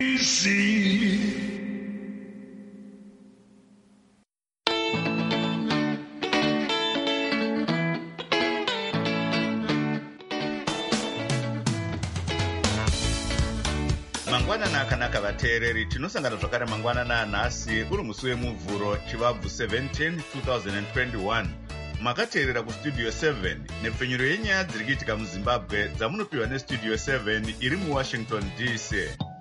Mangwanana akanaka vateereri, tinosangana zvakare mangwanana nhasi uri musi wemuvhuro chivabvu 17 2021. Makateerera kustudio 7 nepfenyuro yenyaya dziri kuitika muzimbabwe dzamunopiwa nestudio 7 iri muwashington dc.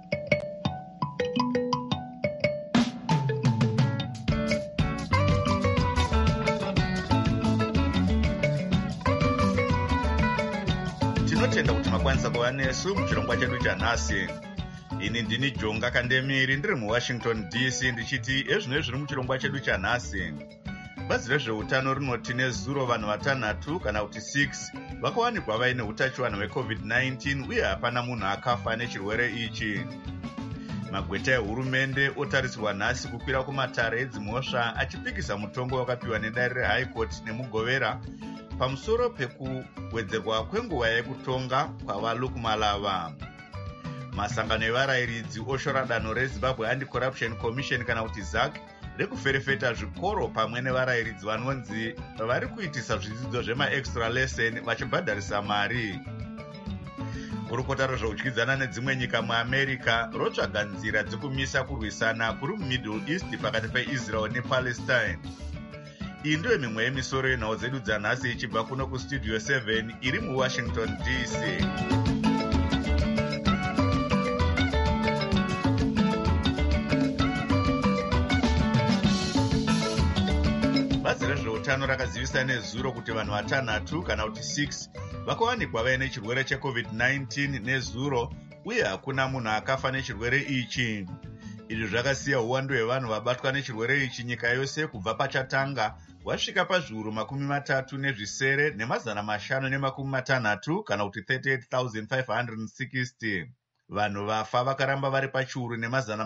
Tinotenda kuti makwanisa kuva nesu muchirongwa chedu chanhasi. Ini ndini Jonga Kandemiri ndiri muwashington dc ndichiti ezvino zviri muchirongwa chedu chanhasi. Bazi rezveutano rinoti nezuro vanhu vatanhatu kana kuti 6 vakawanikwa vaine utachiwana hweCovid-19 uye hapana munhu akafa nechirwere ichi. Magweta ehurumende otarisirwa nhasi kukwira kumatare edzimhosva achipikisa mutongo wakapiwa nedare reHigh Court nemugovera pamusoro pekuwedzerwa kwenguva yekutonga kwavalukumalava. Masangano evarayiridzi oshora danho reZimbabwe Anti-Corruption Commission kana kuti ZAC rekuferefeta zvikoro pamwe nevarayiridzi vanonzi vari kuitisa zvidzidzo zvema-extra lesson vachibhadharisa mari. Gurukota rezveudyidzana nedzimwe nyika muAmerica rotsvaga nzira dzekumisa kurwisana kuri muMiddle East pakati peIsrael nePalestine. Iyi ndiyo mimwe yemisoro yenhau dzedu dzanhasi ichibva kuno kustudio 7 iri muwashington dc. Bazi rezveutano rakazivisa nezuro kuti vanhu vatanhatu kana kuti 6 vakawanikwa vaine chirwere cheCovid-19 nezuro uye hakuna munhu akafa nechirwere ichi. Izvi zvakasiya uwandu hwevanhu vabatwa nechirwere ichi nyika yose kubva pachatanga wasvika pazviuru 37 nemazana 560 kana kuti 38,560. Vanhu vafa vakaramba vari pachiuru nemazana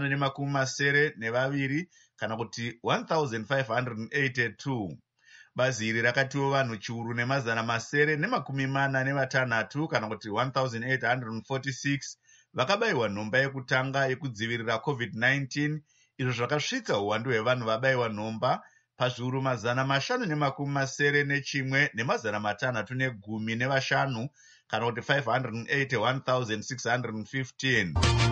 572 kana kuti 1,582. Bazi iri rakatiwo vanhu chiuru nemazana 446 kana kuti 1,846 vakabayiwa nhomba yekutanga yekudzivirira COVID-19, izvo zvakasvitsa uwandu hwevanhu vabayiwa nhomba pazviuru 581 nemazana 615 kana kuti 581,615.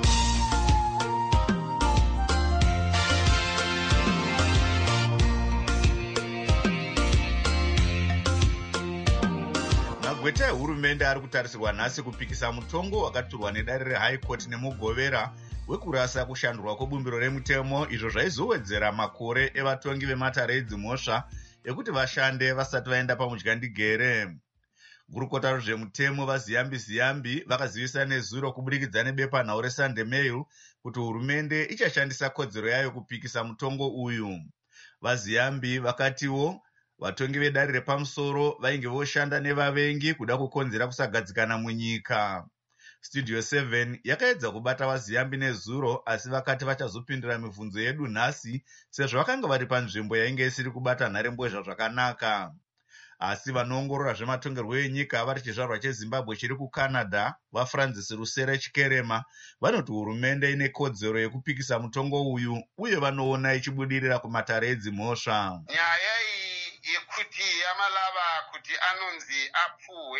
Magweta ehurumende ari kutarisirwa nhasi kupikisa mutongo wakaturwa nedare reHigh Court nemugovera wekurasa kushandurwa kwebumbiro remutemo, izvo zvaizowedzera makore evatongi vematare edzimhosva ekuti vashande vasati vaenda pamudyandigere. Gurukota rezvemutemo vaZiyambi vakazivisa nezuro kuburikidza nebepanhau reSunday Mail kuti hurumende ichashandisa kodzero yayo kupikisa mutongo uyu. VaZiyambi vakatiwo vatongi vedare repamusoro vainge voshanda nevavengi kuda kukonzera kusagadzikana munyika. Studio 7 yakaedza kubata vaZiyambi nezuro asi vakati vachazopindura mibvunzo yedu nhasi sezvo vakanga vari panzvimbo yainge isiri kubata nharembozha zvakanaka. Asi vanoongorora zvematongerwo enyika vari chizvarwa cheZimbabwe chiri kuCanada vaFrancis Rusere Chikerema vanoti hurumende ine kodzero yekupikisa mutongo uyu uye vanoona ichibudirira kumatare edzimhosva. Nyaya yekuti yamalava kuti anonzi apuhwe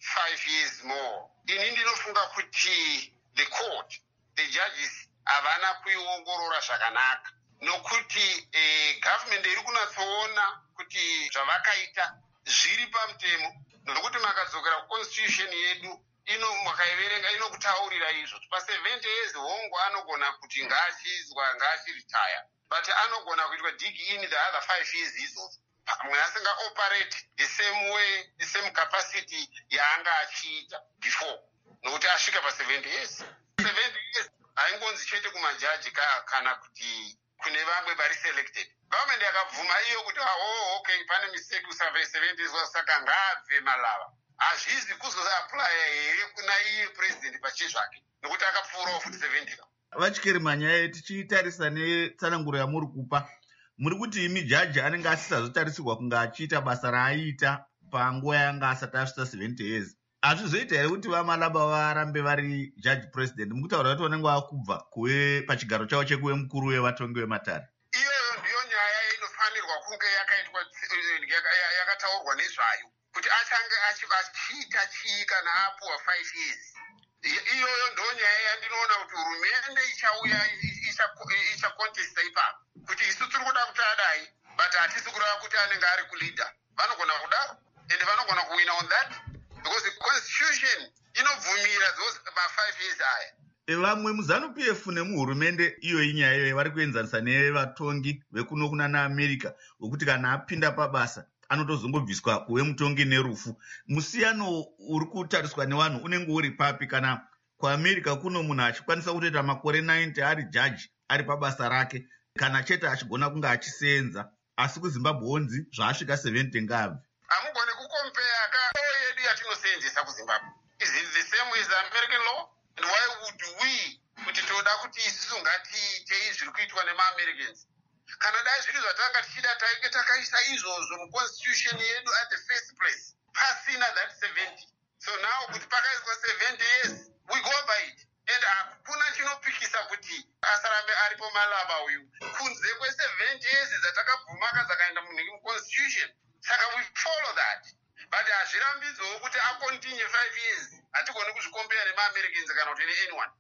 5 years more, ini ndinofunga kuti the court, the judges havana kuiongorora zvakanaka, nokuti government iri kunatsoona kuti zvavakaita zviri pamutemo, nokuti makadzokera kuconstitution yedu makaiverenga inokutaurira izvo pa 70 years hongo anogona kuti ngachiritaya, but anogona kuitwa dig in the other 5 years izvozvo pamwe asinga operate the same way, the same capacity yaanga achiita before, nokuti asvika pa 70 years. 70 years haingonzi chete kumajaji kana kuti kune vamwe vari selected. Government yakabvuma iyo kuti okay, pane mistake kusurvey 70 years saka ngaabve malava. Hazvizi kuzoaplya here kuna iye president pachezvake, nokuti akapfuurawo futi 70. Vachikerema nyaya tichitarisa netsananguro yamuri kupa, muri kuti imi jaji anenge asisazotarisirwa kunge achiita basa raaiita panguva yanga asati asvitsa 70 years. hazvizoita here kuti vamalaba varambe vari judge president mukutaura kuti vanenge vakubva kuve pachigaro chavo chekuve mukuru wevatongi vematare? Iyoyo ndiyo nyaya inofanirwa kunge yakaitwa yakataurwa nezvayo kuti achange achiita chii kana apuwa 5 years. Iyoyo ndo nyaya yandinoona kuti hurumende ichauya ichakontesta ipapo kuti isu tiri kuda kuti adai but hatisi kureva kuti anenge ari kuleader. Vanogona kudaro and vanogona kuwina on that because the constitution inobvumira those ma5 years aya. Vamwe muZANU-PF nemuhurumende iyoyi nyaya iyoyi vari kuenzanisa nevatongi vekuno kuna naAmerica wekuti kana apinda pabasa anotozongobviswa kuve mutongi nerufu. Musiyano uri kutariswa nevanhu unenge uri papi kana kuAmerica kuno munhu achikwanisa kutoita makore 90 ari jaji ari pabasa rake kana chete achigona kunge achisenza, asi kuZimbabwe onzi zvaasvika 70 ngabvi? Hamugoni kukompea kayo yedu yatinosenzesa kuZimbabwe. Is it the same with American law? And why would we kuti toda kuti isusu ngatiitei zviri kuitwa nemaAmericans? Kana dai zviri zvatanga tichida taike takaisa izvozvo muconstitution yedu at the first place pasina that 70. So now kuti pakaiswa 70 years we go by it. And hakuna chinopikisa kuti asarambe aripo malaba uyu kunze kwe70 years dzatakabvumaka dzakaenda muconstitution. Saka we follow that. But hazvirambidzowo kuti akontinue 5 years. Hatigoni kuzvikombera nemaAmericans kana kuti anyone.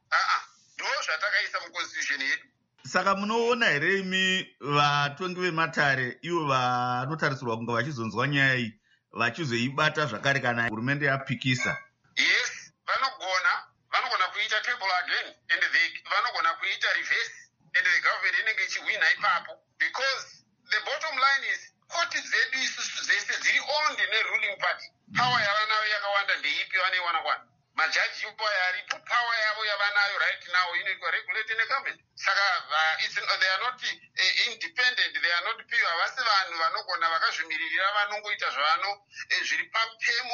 Ndo zvatakaisa muconstitution yedu. Saka munoona here imi vatongi vematare ivo vanotarisirwa kunge vachizonzwa nyaya iyi vachizoibata zvakare kana hurumende yapikisa? Yes, vanogona kuita table again and vanogona kuita reverse and the government inenge ichihwina ipapo because the bottom line is koti dzedu isusu dzese dziri owned neruling party. Power yavanayo yakawanda ndeipi vaneiwana kwana? Majaji ipo yaripo power yavo yavanayo right now inoitwa regulate negovernment. Saka they are not independent, they are not pure. Havasi vanhu vanogona vakazvimiririra vanongoita zvavano zviri pamutemo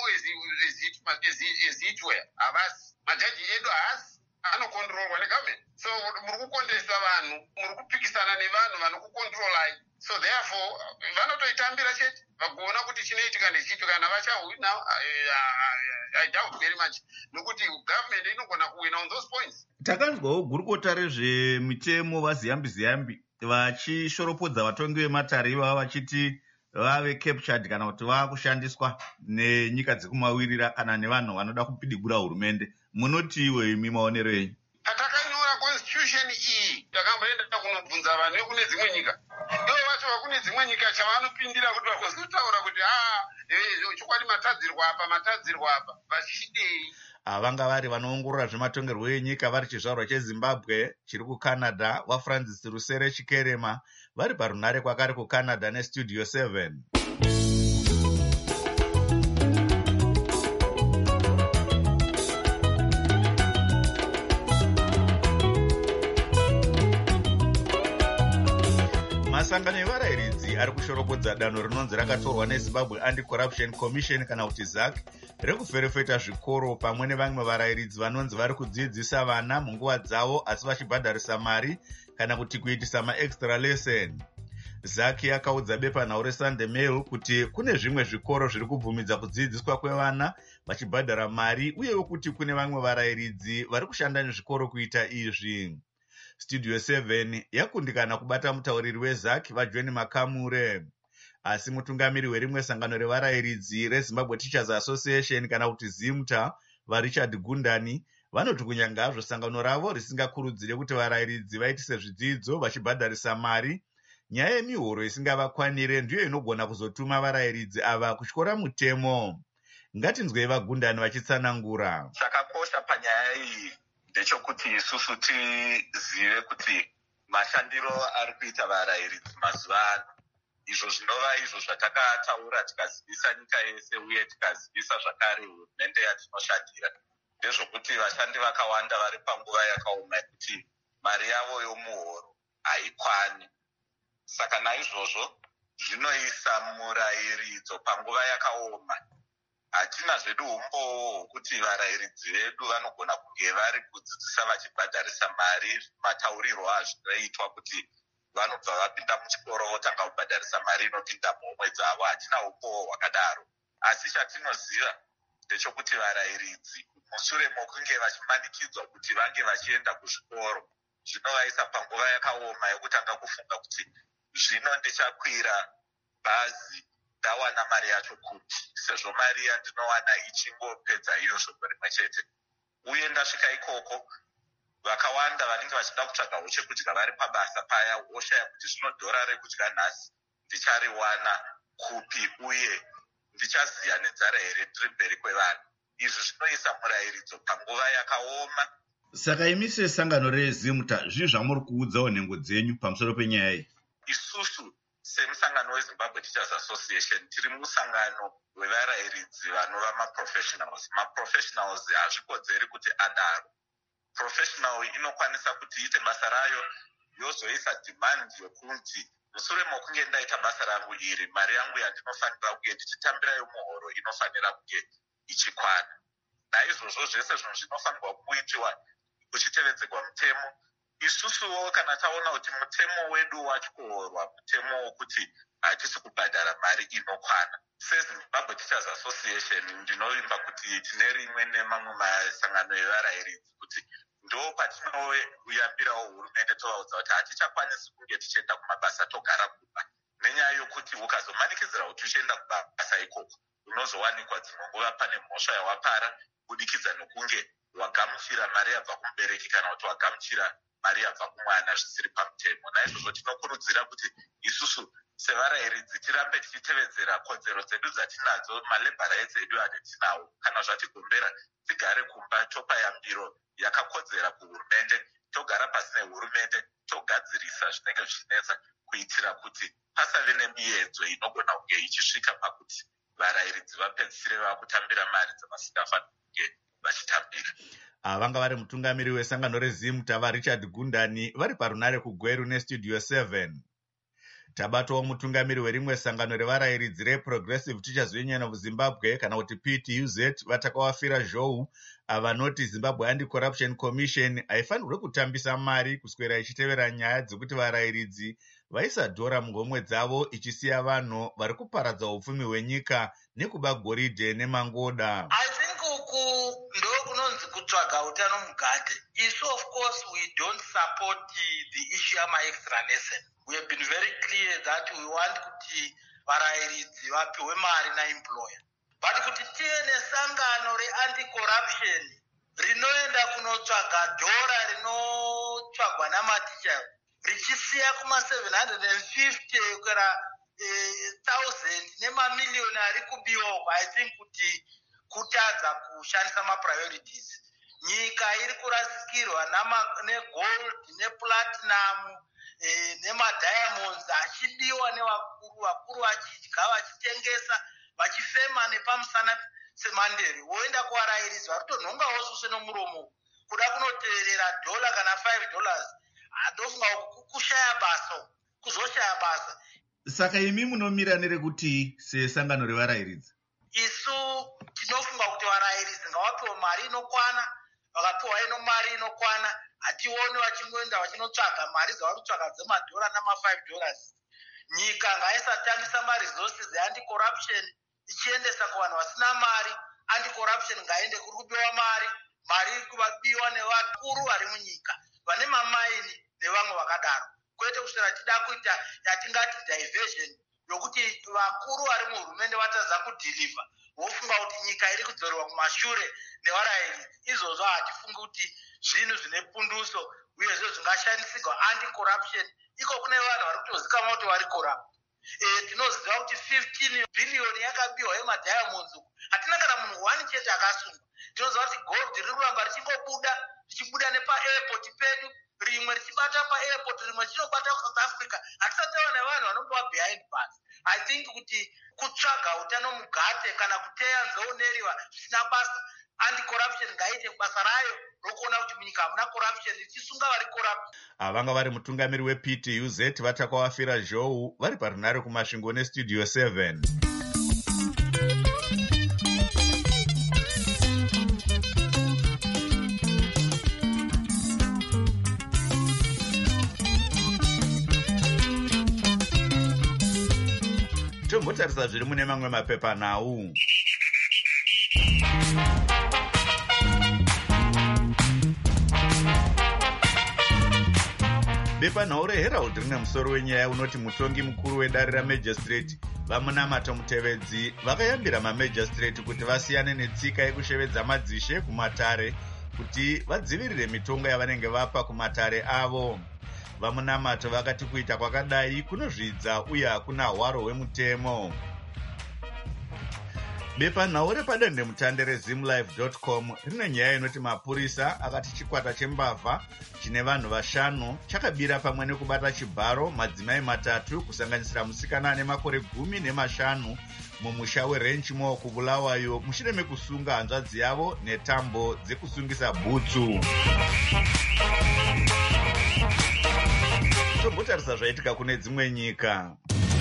ezitwea. Havasi. Majaji edu haasi anokontrolwa negovernment. So muri kukondesa vanhu, muri kupikisana nevanhu vanokukontrolai. So therefore vanotoitambira chete vagoona kuti chinoitika ndechipi kana vachahwina. I doubt very much nokuti government inogona kuwina on those points. Takanzwawo gurukota rezvemitemo vaZiyambi vachishoropodza vatongi vematare ivava vachiti vave captured kana kuti vakushandiswa nenyika dzekumawirira kana nevanhu vanoda kupidigura hurumende. Munoti iwe imi maonero enyu? Patakanyora constitution iyi takamboenda kunobvunza vanhu vekune dzimwe nyika. Ivo vacho vakune dzimwe nyika chavanopindira kuti vakozotaura kuti chokwadi matadzirwa apa vachidei. Vanga vari vanoongorora zvematongerwo enyika vari chizvarwa cheZimbabwe chiri kuCanada, waFrancis Rusere Chikerema vari parunhare kwakare kuCanada neStudio 7. Masangano evarayiridzi ari kushoropodza danho rinonzi rakatorwa neZimbabwe Anti-Corruption Commission kana kuti ZAC rekuferefeta zvikoro pamwe nevamwe varayiridzi vanonzi vari kudzidzisa vana munguva dzavo asi vachibhadharisa mari kana kuti kuitisa maextra lesson. ZAC yakaudza bepanhau reSunday Mail kuti kune zvimwe zvikoro zviri kubvumidza kudzidziswa kwevana vachibhadhara mari uyewo kuti kune vamwe varayiridzi vari kushanda nezvikoro kuita izvi. Studio 7 yakundikana kubata mutauriri weZAC vaJohn Makamure, asi mutungamiri werimwe sangano revarayiridzi reZimbabwe Teachers Association kana kuti ZIMTA vaRichard Gundani vanoti kunyanga hazvo sangano ravo risingakurudzire kuti varayiridzi vaitise zvidzidzo vachibhadharisa mari, nyaya yemihoro isingavakwanire ndiyo inogona kuzotuma varayiridzi ava kutyora mutemo. Ngatinzwei vaGundani vachitsanangura. Chakakosha panyaya iyi ndechokuti isusu tizive kuti mashandiro ari kuita varayiridzi mazuva ano, izvo zvinova izvo zvatakataura tikazivisa nyika yese uye tikazivisa zvakare hurumende yatinoshandira, ndezvokuti vashandi vakawanda vari panguva yakaoma yekuti mari yavo yomuhoro haikwani. Saka naizvozvo zvinoisa murayiridzo panguva yakaoma. Hatina zvedu umbowo hwokuti varayiridzi vedu vanogona kunge vari kudzidzisa vachibhadharisa mari mataurirwo azvinoitwa kuti vanobva vapinda muchikoro votanga kubhadharisa mari inopinda muhomwe dzavo. Hatina umbowo hwakadaro, asi chatinoziva ndechekuti varayiridzi mushure mokunge vachimanikidzwa kuti vange vachienda kuzvikoro zvinovaisa panguva yakaoma yekutanga kufunga kuti zvino ndichakwira bhazi ndawana mari yacho kuti sezvo mari yandinowana ichingopedza iyo shoko rimwe chete. Uye ndasvika ikoko vakawanda vanenge vachida kutsvaga chekudya vari pabasa paya voshaya kuti zvino dhora rekudya nhasi ndichariwana kupi uye ndichaziya nenzara here ndiri mberi kwevanhu. Izvi zvinoisa murayiridzo panguva yakaoma. Saka imi sesangano reZimuta zvii zvamuri kuudzawo nhengo dzenyu pamusoro penyaya iyi? Isusu semusangano weZimbabwe Teachers Association tiri musangano wevarayiridzi vanova maprofessionals. Maprofessionals hazvikodzeri kuti adaro. Professional inokwanisa kuti iite basa rayo yozoisa demand yokuti mushure mokunge ndaita basa rangu iri mari yangu yandinofanira kunge ndichitambirayo muhoro inofanira kunge ichikwana. Naizvozvo zvese zvinhu zvinofanirwa kuitwa kuchitevedzerwa mutemo. Isusuwo kana taona kuti mutemo wedu watyorwa, mutemo wokuti hatisi kubhadhara mari inokwana, seZimbabwe Teachers Association ndinovimba kuti tine rimwe nemamwe masangano evarayiridzi kuti ndo patinoyambirawo hurumende tovaudza kuti hatichakwanisi kunge tichienda kumabasa togara kumba, nenyaya yokuti ukazomanikidzira kuti uchienda kumabasa ikoko unozowanikwa dzimwe nguva pane mhosva yawapara kubudikidza nokunge wagamuchira mari yabva kumubereki kana kuti wagamuchira mari yabva kumwana zvisiri pamutemo. Naizvozvo tinokurudzira kuti isusu sevarayiridzi tirambe tichitevedzera kodzero dzedu dzatinadzo, malabor rights edu atinawo. Kana zvatigombera tigare kumba topa yambiro yakakodzera kuhurumende, togara pasi nehurumende, togadzirisa zvinenge zvichinetsa kuitira kuti pasave nemiedzo inogona kunge ichisvika pakuti varayiridzi vapedzisire vakutambira mari dzavasingafaniri kunge vachitambira. Vanga vari mutungamiri wesangano reZimuta vaRichard Gundani vari parunare kuGweru neStudio 7. Tabatowo mutungamiri werimwe sangano revarayiridzi reProgressive Teachers Union of Zimbabwe kana kuti PTUZ vatakawafira Zhou vanoti Zimbabwe Anti-Corruption Commission haifanirwe kutambisa mari kuswera ichitevera nyaya dzekuti varayiridzi vaisa dhora muhomwe dzavo ichisiya vanhu vari kuparadza upfumi hwenyika nekuba goridhe nemangoda. Kutsvaga utano mugate. Isu of course we don't support the issue of my extra lesson. We have been very clear that we want kuti varayiridzi vapiwe mari naemployer. But kuti tiene sangano re-anti-corruption rinoenda kunotsvaga dhora rinotsvagwa namaticha richisiya kuma 750 kwera 1000 nemamiliyoni ari kubiwa, I think kuti kutadza kushandisa mapriorities. Nyika iri kurasikirwa negold neplatinum nemadiamonds achibiwa nevakuru vachidya vachitengesa vachifema nepamusana semandere. Woenda kuvarayiridzi vakutonhongawo suse nomuromo kuda kunoteerera $1 kana $5 ndofunga kushaya basa, kuzoshaya basa. Saka imi munomira nerekuti sesangano revarayiridzi? Isu tinofunga kuti varayiridzi ngavapiwe mari inokwana. Vakapiwa ino mari inokwana, hationi vachingoenda vachinotsvaga mari dzavakutsvaga dzema$1 nama$5. Nyika ngaisatambisa maresources eanti-corruption ichiendesa kuvanhu vasina mari. Anti-corruption ngaende kuri kupiwa mari iri kuvabiwa nevakuru vari munyika vane mamaini nevamwe vakadaro, kwete kusvika tida kuita yatingati diversion yokuti vakuru vari muhurumende vatadza kudhiliva vofunga kuti nyika iri kudzorerwa kumashure nevarayiridzi. Izvozvo hatifungi kuti zvinhu zvine punduso uyezve zvingashandisirwa anti-corruption. Iko kune vanhu vari kutozikanwa kuti vari corrupt. Tinoziva kuti 15 billion yakabiwa yemadiamonds uku, hatina kana munhu 1 chete akasungwa. Tinoziva kuti gold riri kuramba richibuda nepa-airport pedu, rimwe richibata pa-airport, rimwe richinobata South Africa. Hatisatava nevanhu vanombowa behind bars. I think kuti kutsvaga utano mugate kana kuteya nzeoneriwa zvisina basa, anti-corruption ngaite basa rayo rokuona kuti munyika hamuna corruption richisunga vari corrupt. Vanga vari mutungamiri wePTUZ vatakawafira Zhou vari parunare kumasvingo neStudio 7. Tombotarisa zviri mune mamwe mapepa nhau. Bepanhau reHerald rine musoro wenyaya unoti mutongi mukuru wedare ramajistrate vamunamata mutevedzi vakayambira mamajistrate kuti vasiyane netsika yekushevedza madzishe kumatare kuti vadzivirire mitongo yavanenge vapa kumatare avo. Vamunamato vakati kuita kwakadai kunozvidza uye hakuna hwaro hwemutemo. Bepanhau repadandemutande rezimlive.com rine nyaya inoti mapurisa akati chikwata chembavha chine vanhu 5 chakabira pamwe nekubata chibharo madzimai 3 kusanganisira musikana ane makore 15 mumusha werench mo kubulawayo mushure mekusunga hanzvadzi yavo netambo dzekusungisa bhutsu. Tombotarisa zvaitika kune dzimwe nyika.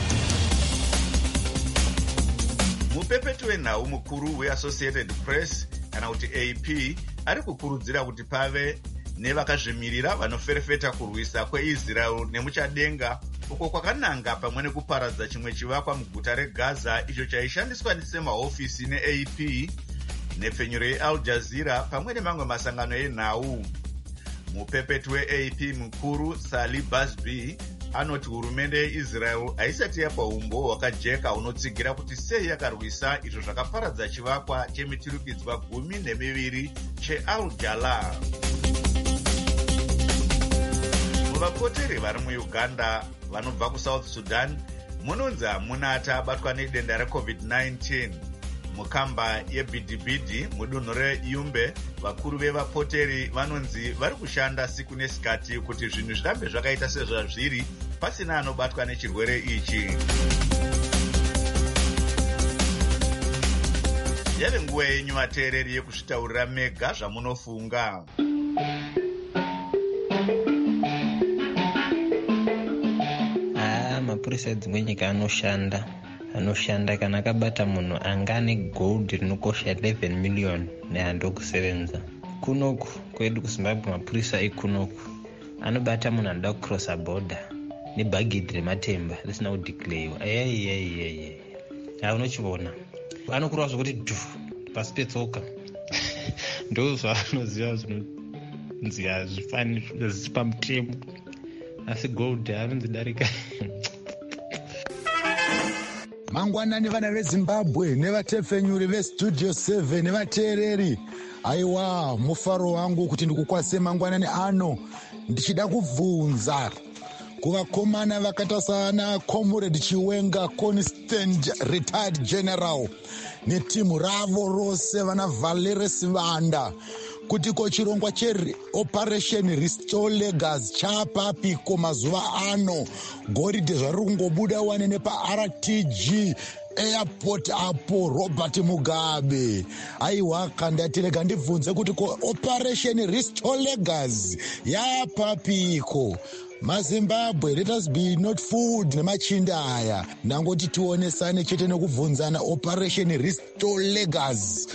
Mupepeti wenhau mukuru weAssociated Press kana kuti AP ari kukurudzira kuti pave nevakazvimirira vanoferefeta kurwisa kweIsrael nemuchadenga uko kwakananga pamwe nekuparadza chimwe chivakwa muguta reGaza icho chaishandiswa semahofisi neAP nepfenyuro yeAl Jazeera pamwe nemamwe masangano enhau. Mupepeti weAP mukuru Sali Basbi anoti hurumende yeIsrael haisati yapa umbo hwakajeka hunotsigira kuti sei yakarwisa izvo zvakaparadza chivakwa chemiturikidzwa 12 cheAl Jalal. Muvapoteri vari muUganda vanobva kuSouth Sudan munonzi hamuna abatwa nedenda reCovid-19. Mukamba yeBhidhibhidhi mudunhu reYumbe vakuru vevapoteri vanonzi vari kushanda siku nesikati kuti zvinhu zvirambe zvakaita sezvazviri pasina anobatwa nechirwere ichi. Yave nguva yenyu vateereri yekuzvitaurira mega zvamunofunga. Mapurisa edzimwe nyika anoshanda kana akabata munhu anga ane gold rinokosha 11 million nehando kusevenza. Kunoku kwedu kuZimbabwe mapurisa ekunoku anobata munhu anoda kucrossa border nebhagidhi rematemba risina kudeclarewa. Unochiona anokurwa zvokuti pasi petsoka ndo zvavanoziva zvinonzi hazvifani zvisi pamutemo, asi gold harinzi darika. Mangwanani vana veZimbabwe nevatepfenyuri veStudio 7 nevateereri, aiwa mufaro wangu kuti ndikukwase mangwanani ano ndichida kubvunza kuvakomana vakaita sana Comrade Chiwenga Constant retired general netimu ravo rose vana Valerie Sivanda kuti ko chirongwa cheOperation Restore Legacy chapapiko mazuva ano, goridhe zvari kungobuda wane nepaRTG airport apo Robert Mugabe. Aiwa kandatirega ndibvunze kuti ko Operation Restore Legacy yapapiko. MaZimbabwe, let us be not fooled nemachinda aya. Ndangoti tionesane chete nekubvunzana Operation Restore Legacy.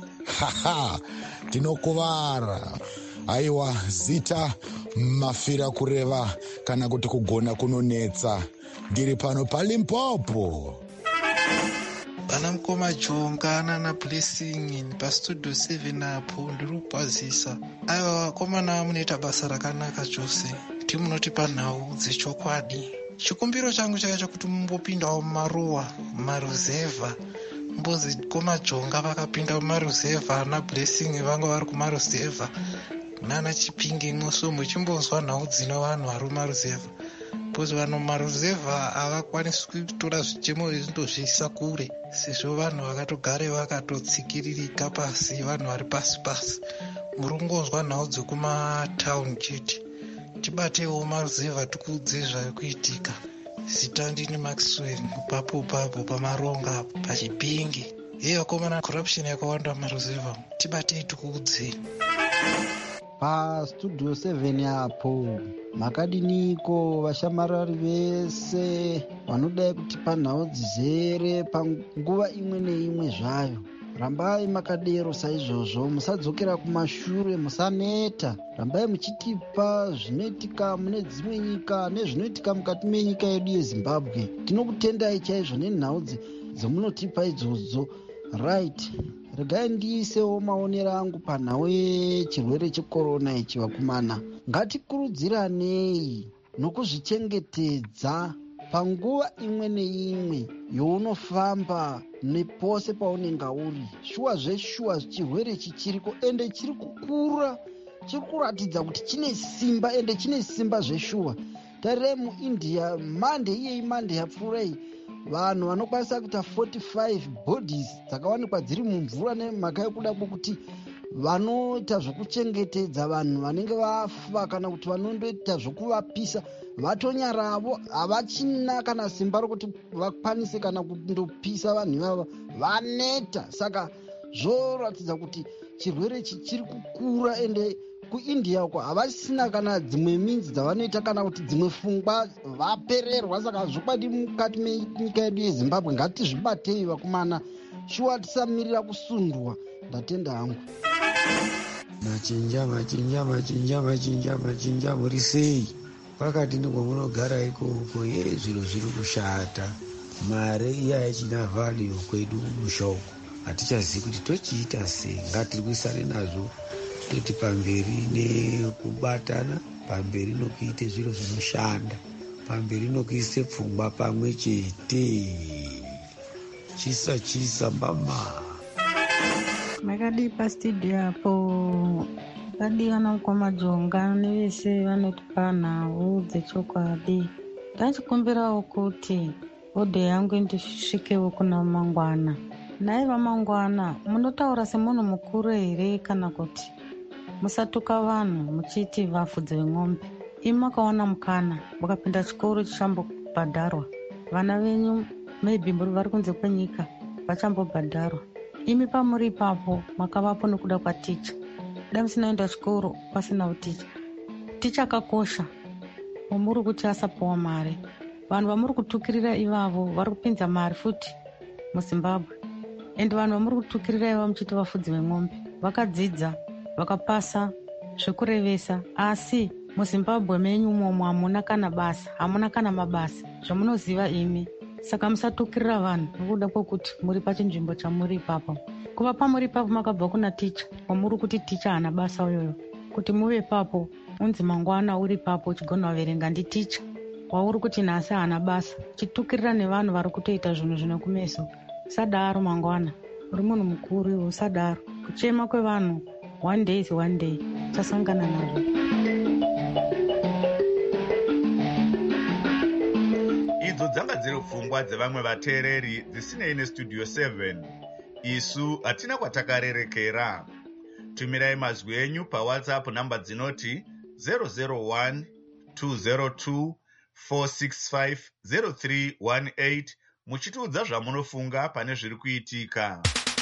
Tinokovara. Aiwa zita mafira kureva kana kuti kugona kunonetsa. Ndiri pano paLimpopo. Bana mukoma Jongana na Blessing paStudio 7 apo ndiri kukwazisa. Aiwa vakomana munoita basa rakanaka chose. Timunoti panhau dzechokwadi. Chikumbiro changu chaicho kuti mumbopindawo mumaruwa maruzevha. Mbozi koma Jonga vakapinda mumaruzevha na Blessing vangu vari kumaruzevha nana Chipingi mwoso muchimbonzwa nhau dzino vanhu vari mumaruzevha. Bozi vanhu mumaruzevha havakwanisi kutora zvichemo izvindozviisa kure sezvo vanhu vakatogare vakatotsikiririka pasi, vanhu vari pasi pasi. Muri kungonzwa nhau dzekumatauni chete. Tibatewo maruzevha tikudze zviri kuitika. Zita ndini Maxwell papo pamaronga pachipingi. Vakomana corruption yakawanda maruzevha, tibatei tikudze. PaStudio 7 apo makadiniko vashamarari vese vanodai kuti panhau dzizere panguva imwe neimwe zvayo. Rambai makadero saizvozvo, musadzokera kumashure, musaneta. Rambai muchitipa zvinoitika mune dzimwe nyika nezvinoitika mukati menyika yedu yeZimbabwe. Tinokutendai chaizvo nenhau dzemunotipa idzodzo. Right. Regai ndiisewo maonero angu panhau yechirwere chekorona ichi vakomana. Ngatikurudziranei nokuzvichengetedza panguva imwe neimwe younofamba nepose paunenge uri. Shuwa zveshuwa chirwere ichi chiriko ende chiri kukura, chiri kuratidza kuti chine simba ende chine simba zveshuwa. Tarirai muIndia mande iyei mande yapfuura iyi, vanhu vanokwanisa kuita 45 bodies dzakawanikwa dziri mumvura nemhaka yekuda kwokuti vanoita zvokuchengetedza vanhu vanenge vafa kana kuti vanondoita zvokuvapisa vatonyaravo, havachina kana simba rokuti vakwanise kana kundopisa vanhu ivava, vaneta. Saka zvoratidza kuti chirwere ichi chiri kukura ende kuIndia uko havasina kana dzimwe minzi dzavanoita kana kuti dzimwe pfungwa, vapererwa. Saka zvokwadi mukati menyika yedu yeZimbabwe ngatizvibatei vakomana, shuwa tisamirira kusundwa. Ndatenda hangu. Machinja muri sei? Pakati ndikwamunogara ikoko, zviro zviri kushata. Mare iya yachina value kwedu mushoko, hatichazivi kuti tochiita sei. Ngatirwisane nazvo, toti pamberi nekubatana, pamberi nokuite zviro zvinoshanda, pamberi nokuise pfungwa pamwe chete. Chisa mama. Makadi pastudio apo, kadi vanokoma jonga nevese vanotipa nhau dzechokwadi. Ndachikumbirawo kuti hodho yangu ndisvikewo kuna mangwana. Naiva mangwana, munotaura semunhu mukuru here kana kuti musatuka vanhu muchiti vafudze vemombe? Imi makaona mukana, mukapinda chikoro chichambobhadharwa, vana venyu maybe vari kunze kwenyika vachambobhadharwa. Imi pamuri ipapo makavapo nokuda kwaticha. Dai musinaenda chikoro pasina uticha. Ticha akakosha, wamuri kuti asapuwa mari. Vanhu vamuri kutukirira ivavo vari kupinza mari futi muZimbabwe. Ende vanhu vamuri kutukirira ivavo muchiti vafudzi vemombe vakadzidza, vakapasa zvekurevesa, asi muZimbabwe menyu umomo hamuna kana basa, hamuna kana mabasa zvamunoziva imi. Saka musatukirira vanhu nokuda kwokuti muri pachinzvimbo chamuri ipapo. Kuva pamuri ipapo makabva kuna ticha, wamuri kuti ticha hana basa uyoyo. Kuti muve papo, unzi mangwana uri papo uchigona kuverenga nditicha. Wauri kuti nhasi hana basa, chitukirira nevanhu vari kutoita zvinhu zvino kumeso. Sadaro mangwana, uri munhu mukuru iwe, sadaro. Kuchema kwevanhu, one day is one day, chasangana nazvo. Idzo dzanga dziri pfungwa dzevamwe vateereri dzisinei nestudio 7. Isu hatina kwatakarerekera. Tumirai mazwi enyu paWhatsApp namba dzinoti 001 202 465 0318 muchitiudza zvamunofunga pane zviri kuitika.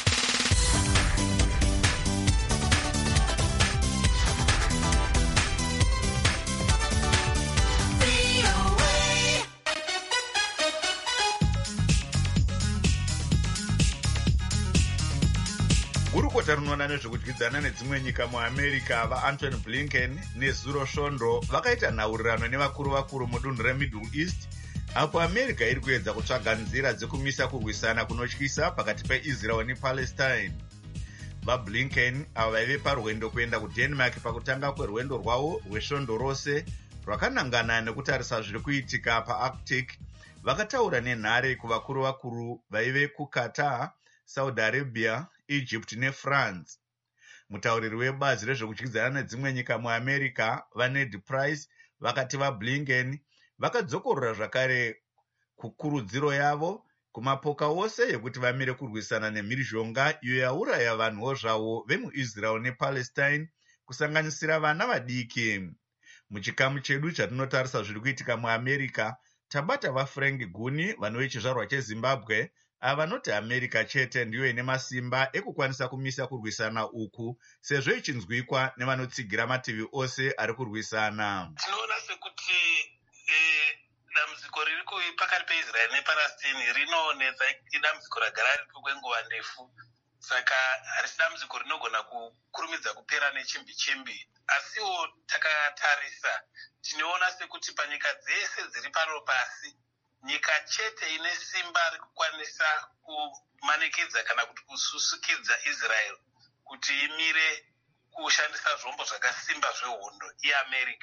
Gurukota rinoona nezvekudyidzana nedzimwe nyika muAmerica vaAntony Blinken neZuro Shondo vakaita nhaurirano nevakuru mudunhu reMiddle East, apo America iri kuedza kutsvaga nzira dzekumisa kurwisana kunotyisa pakati peIsrael nePalestine. VaBlinken ava vaive parwendo kuenda kuDenmark pakutanga kwerwendo rwavo rwesvondo rose rwakanangana nekutarisa zviri kuitika paArctic. Vakataura nenhare kuvakuru vaive kuQatar, Saudi Arabia, Egypt neFrance. Mutauriri webazi rezvekudyidzana nedzimwe nyika muAmerica vaNed Price vakati vaBlinken vakadzokorora zvakare kukurudziro yavo kumapoka ose yekuti vamire kurwisana nemhirizhonga iyo yauraya vanhuwo zvavo vemuIsrael nePalestine, kusanganisira vana vadiki. Muchikamu chedu chatinotarisa zviri kuitika muAmerica, tabata vaFrank Guni, vanhu vechizvarwa cheZimbabwe, vanoti America chete ndiyo ine masimba ekukwanisa kumisa kurwisana uku, sezvo ichinzwikwa nevanotsigira mativi ose ari kurwisana. Tinoona sekuti dambudziko riri pakati peIsrael nePalestine rinoonedza idambudziko ragara riripo kwenguva ndefu. Saka harisi dambudziko rinogona kukurumidza kupera nechimbi-chimbi. Asiwo takatarisa, tinoona sekuti panyika dzese dziri pano pasi, nyika chete ine simba rikukwanisa kumanikidza kana kuti kususukidza Israel kuti imire kushandisa zvombo zvakasimba zvehondo iAmerica.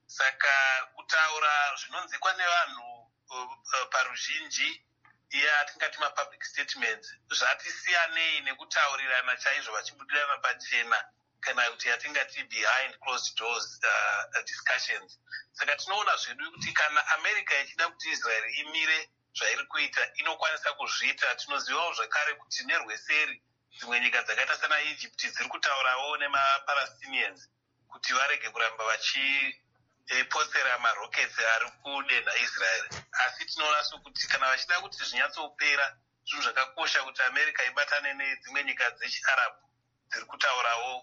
saka kutaura zvinonzikwa nevanhu paruzhinji yatingati mapublic statements zvatisiyanei nekutaurirana chaizvo vachibudirana pachena kana kuti yatingati behind closed doors discussions. Saka tinoona zvedu kuti kana America ichida kuti Israel imire zvairi kuita inokwanisa kuzviita. Tinozivawo zvakare kuti nerweseri dzimwe nyika dzakaita sana Egypt dziri kutaurawo nemaPalestinians kuti varege kuramba vachiposera marockets ari kudenha Israel. Asi tinoona sokuti kana vachida kuti zvinyatsopera zvinhu zvakakosha kuti America ibatane nedzimwe nyika dzechiarabu dziri kutaurawo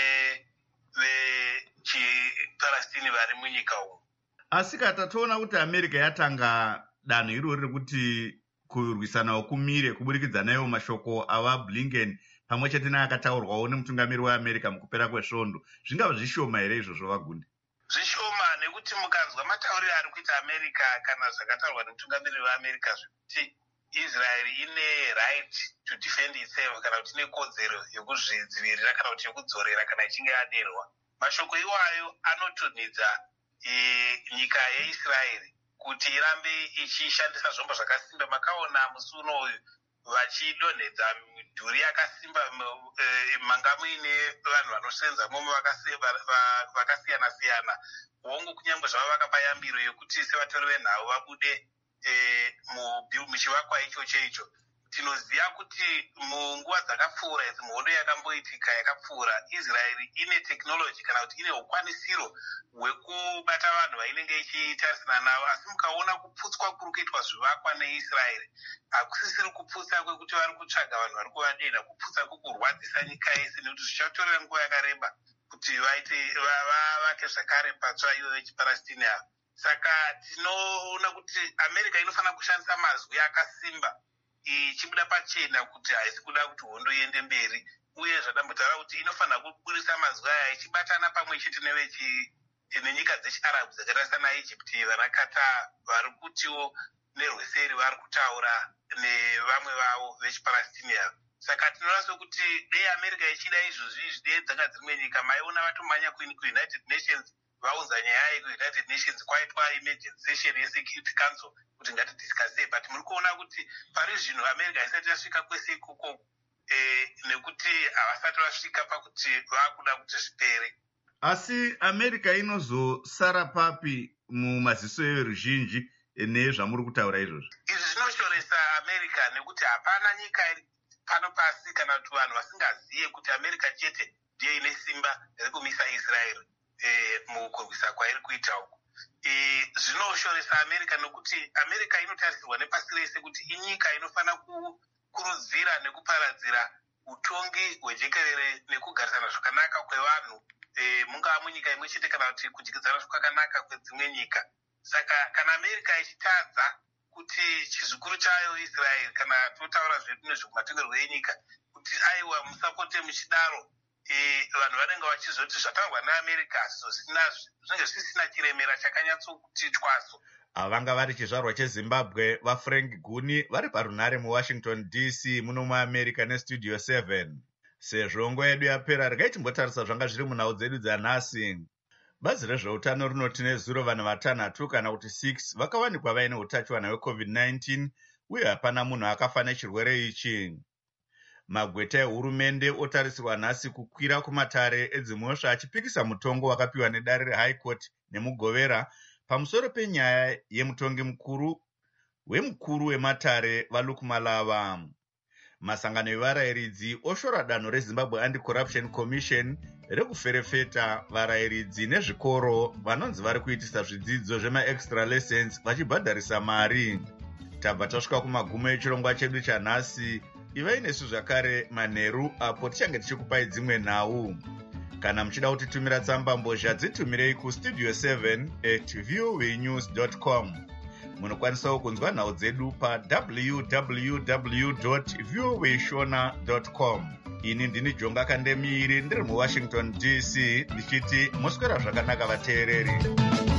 nevechipalestini vari munyika umu. Asi tatoona kuti America yatanga danho irori rekuti kurwisanawo kumire kuburikidza nayo mashoko ava Blinken pamwe chete neakataurwawo nemutungamiri weAmerica mukupera kwesvondo. Zvingava zvishoma here izvozvo vagundi? Zvishoma nekuti mukanzwa matauriro ari kuita America kana zvakataurwa nemutungamiri weAmerica zvekuti Israel ine right to defend itself kana kuti ine kodzero yekuzvidzivirira kana kuti yekudzorera kana ichinge yaderwa. Mashoko iwayo anotonedza nyika yeIsraeri kuti irambe ichishandisa zvombo zvakasimba. Makaona musi unoyu vachidonhedza midhuri yakasimba manga muine vanhu vanosenza momo vakasiyana siyana. Hongu kunyangwe zvava vakapa yambiro yekuti sevatori venhau vabude muchivakwa icho. Tinoziva kuti munguva dzakapfuura idzi muhondo yakamboitika yakapfuura Israel ine technology kana kuti ine ukwanisiro hwekubata vanhu vainenge ichitarisana navo. Asi mukaona kuputswa kuri kuitwa zvivakwa neIsrael hakusisiri kuputsa kwekuti vari kutsvaga vanhu vari kuvadenha, kuputsa kwekurwadzisa nyika yese nekuti zvichatorera nguva yakareba kuti vavake zvakare patsva ivo vechipalestini avo. Saka tinoona kuti America inofanira kushandisa mazwi akasimba ichibuda pachena kuti haisi kuda kuti hondo iende mberi, uye zvadambotaura kuti inofanira kuburisa mazwi aya ichibatana pamwe chete nenyika dzechiarabu dzakaita sana Egypt vana Qatar vari kutiwo nerweseri vari kutaura nevamwe vavo vechipalestini avo. Saka tinoona sokuti dei America ichida izvozvi dei dzanga dzimwe nyika maiona vatomanya kuUnited Nations vaunza nyaya yekuUnited Nations kwaitwa emergency session yeSecurity Council kuti ngatidiscusse, but muri kuona kuti pari zvino America isati yasvika kwese ikoko nekuti havasati vasvika pakuti vakuda kuti zvipere. Asi America inozosara papi mumaziso eruzhinji nezvamuri kutaura izvozvo? Izvi zvinoshoresa America nekuti hapana nyika iri pano pasi kana kuti vanhu vasingazive kuti America chete ndiyo ine simba rekumisa Israel mukurwisa kwairi kuita uku. Zvinoshoresa America nekuti America inotarisirwa nepasi rese kuti inyika inofanira kukurudzira nekuparadzira utongi hwejekerere nekugarisana zvakanaka kwevanhu mungava munyika imwe chete kana kuti kudyidzana zvakanaka kwedzimwe nyika. Saka kana America ichitadza kuti chizukuru chayo Israel kana totaura zvedu nezvekumatongerwo enyika kuti aiwa musapote muchidaro, vanhu vanenge vachizoti zvataurwa neAmerica zvinenge zvisina chiremera chakanyatsokuti twaso. Vanga vari chizvarwa cheZimbabwe vaFrank Guni vari parunhare muWashington DC muno muAmerica neStudio 7. Sezvo nguva yedu yapera, regai timbotarisa zvanga zviri munhau dzedu dzanhasi. Bazi rezveutano rinoti nezuro vanhu 6 kana kuti 6 vakawanikwa vaine utachiwana hweCovid-19 uye hapana munhu akafa nechirwere ichi. Magweta ehurumende otarisirwa nhasi kukwira kumatare edzimhosva achipikisa mutongo wakapiwa nedare reHigh Court nemugovera pamusoro penyaya yemutongi mukuru wematare vaLuke Malava. Masangano evarayiridzi oshora danho reZimbabwe Anti-Corruption Commission rekuferefeta varayiridzi nezvikoro vanonzi vari kuitisa zvidzidzo zvema-extra lessons vachibhadharisa mari. Tabva tasvika kumagumo echirongwa chedu chanhasi. Ivai nesu zvakare manheru apo tichange tichikupai dzimwe nhau. Kana muchida kutitumira tsamba mbozha dzitumirei kustudio7@voanews.com. Munokwanisawo kunzwa nhau dzedu pa www.voashona.com. Ini ndini Jonga Kandemiri ndiri muWashington DC ndichiti moswera zvakanaka vateereri.